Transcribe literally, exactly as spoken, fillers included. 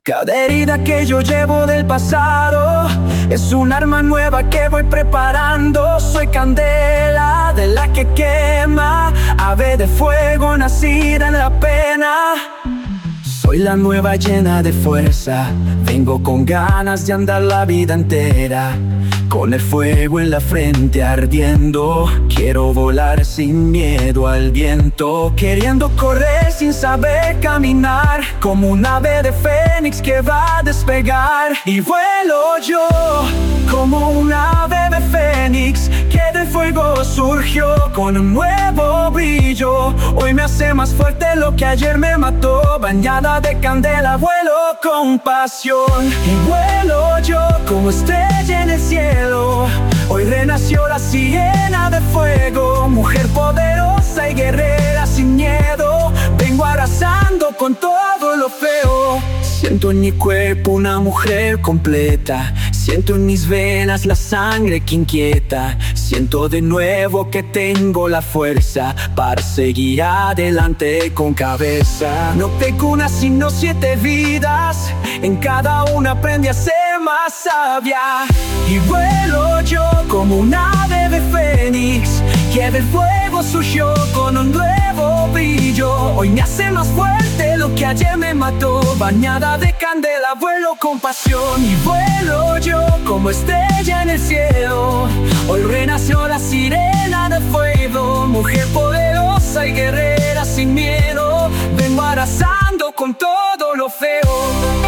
Cada herida que yo llevo del pasado es un arma nueva que voy preparando. Soy candela de la que quema, ave de fuego nacida en la pena. Soy la nueva llena de fuerza, vengo con ganas de andar la vida entera, con el fuego en la frente ardiendo. Quiero volar sin miedo al viento, queriendo correr sin saber caminar, como un ave de fénix que va a despegar. Y vuelo yo como un ave de fénix que del fuego surgió con un nuevo brillo. Hoy me hace más fuerte lo que ayer me mató, bañada de candela vuelo con pasión. Y vuelo yo como estrella en el cielo, hoy renació la sirena de fuego, mujer poderosa y guerrera sin miedo. Vengo arrasando con todo lo feo. Siento en mi cuerpo una mujer completa, siento en mis venas la sangre que inquieta. Siento de nuevo que tengo la fuerza para seguir adelante con cabeza. No tengo una sino siete vidas, en cada una aprendí a ser más sabia. Y vuelo yo como un ave de fénix que del fuego surgió con un nuevo brillo. Hoy me hace más fuerte lo que ayer me mató, bañada de candela vuelo con pasión. Y vuelo yo como estrella en el cielo, hoy renació la sirena de fuego, mujer poderosa y guerrera sin miedo. Vengo arrasando con todo lo feo.